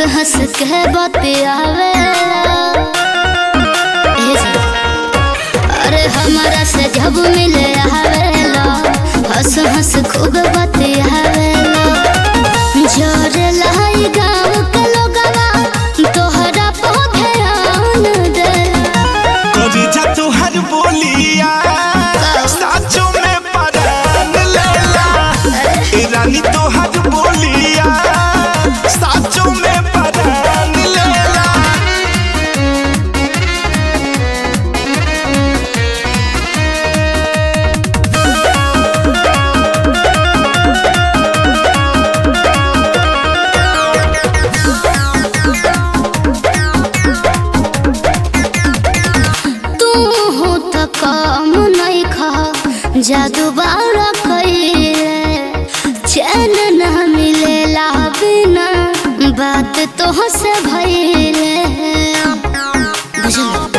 हंस के बतियावे। अरे हमारा से जब मिले आवेला हंस हंस खूब बतियावेला। जोरे लाई गाँव के लोगवा तोहरा पे ध्यान देला। करी जा तुहर बोलिया साचो में परान लेला। ए रानी तुहर बोलिया साचो में परान लेला। काम नहीं खा जादू बारा कइले चैन न मिलेला बिना बात तो से भइले। बुझल।